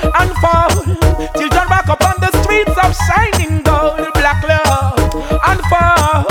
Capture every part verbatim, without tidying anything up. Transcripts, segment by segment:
and fall. Children rock up on the streets of shining gold. Black love and fall.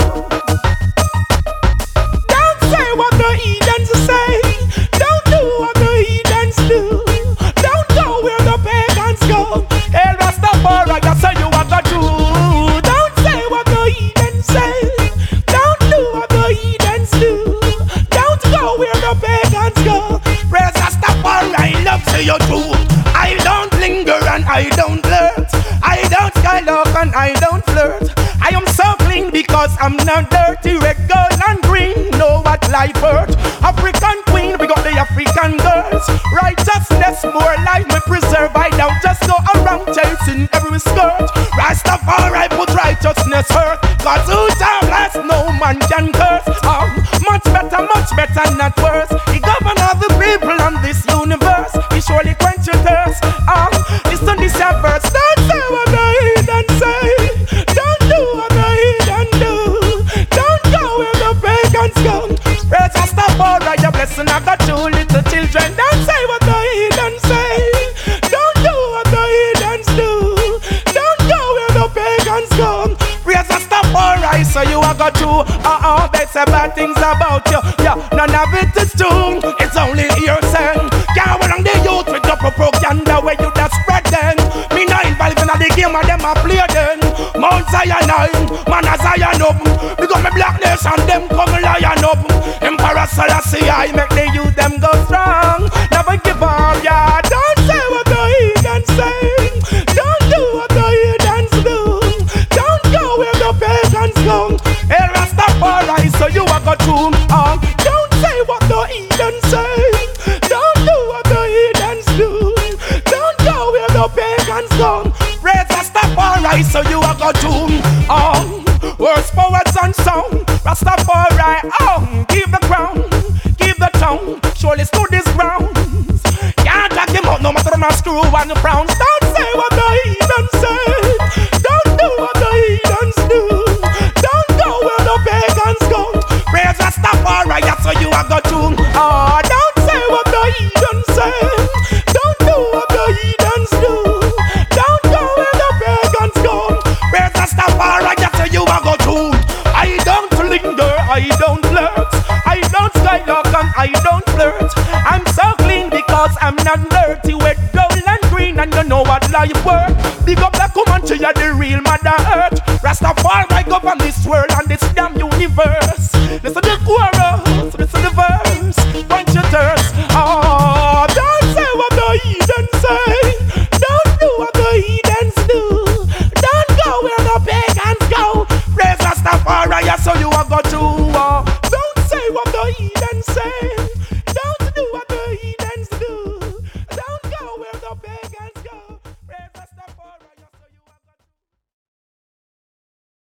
Don't say what the heathens say. Don't do what the heathens do. Don't go where the pagans go. Hey, Rastafari, that's how you are gonna do. Don't say what the heathens say. Don't do what the heathens do. Don't go where the pagans go. Praise Rastafari, I love to you too. I don't linger and I don't flirt. I don't skylark and I don't flirt. I am so clean because I'm not dirty. Red, gold and green, know what life hurt. African queen, we got the African girls. Righteousness, more life me preserve. I don't just go around chasing every skirt. Rastafari put righteousness first. Cause who's bless, no man can curse. Oh, much better, much better, not worse. He govern all the people on this universe. He surely quench your thirst. Oh, listen this your verse. Don't say what the heathen say. Don't do what the heathen do. Don't go where the pagans go. Praise Rastafari, your blessing I got two little children. Don't say what the heathen say. Don't do what the heathens do. Don't go where the pagans go. Praise Rastafari, so you are got two. Uh-uh, they say bad things about you. Yeah, none of it is true. It's only hearsay. Can't along the youth with the propaganda where you just spread them. Me not involved in the game and them a play them. Mount Zion, man a Zion up. Because me black nation, them come lion up. Emperor Selassie, I make the youth them go strong. Never give up, yeah. Don't say what the heathens say. Don't do what the heathens do. Don't go where the pagans go. Hey, Rastafari, so you are got to. Uh, don't say what the heathens say. Don't do what the heathens do. Don't go where the pagans go. Praise Rastafari, so you are got to. Um, words, poets, and song. Rastafari, oh, give the crown, give the tongue. Surely stood his ground. Can't drag him out no matter on a screw and the frowns. Don't say what the heathens say. Don't do what the heathens do. Don't go where the pagans go. Praise Rastafari, that's what you are got to. Oh, don't say what the heathens say. Don't do what the heathens do. Don't go where the pagans go. Praise Rastafari, that's what you are got to. I don't linger, I don't flirt. I don't skylark and I don't flirt. I'm so clean because I'm not dirty. With gold and green and you know what life worth. Big up the Comanche, you're the real mother earth. Rastafari govern this world and this damn universe.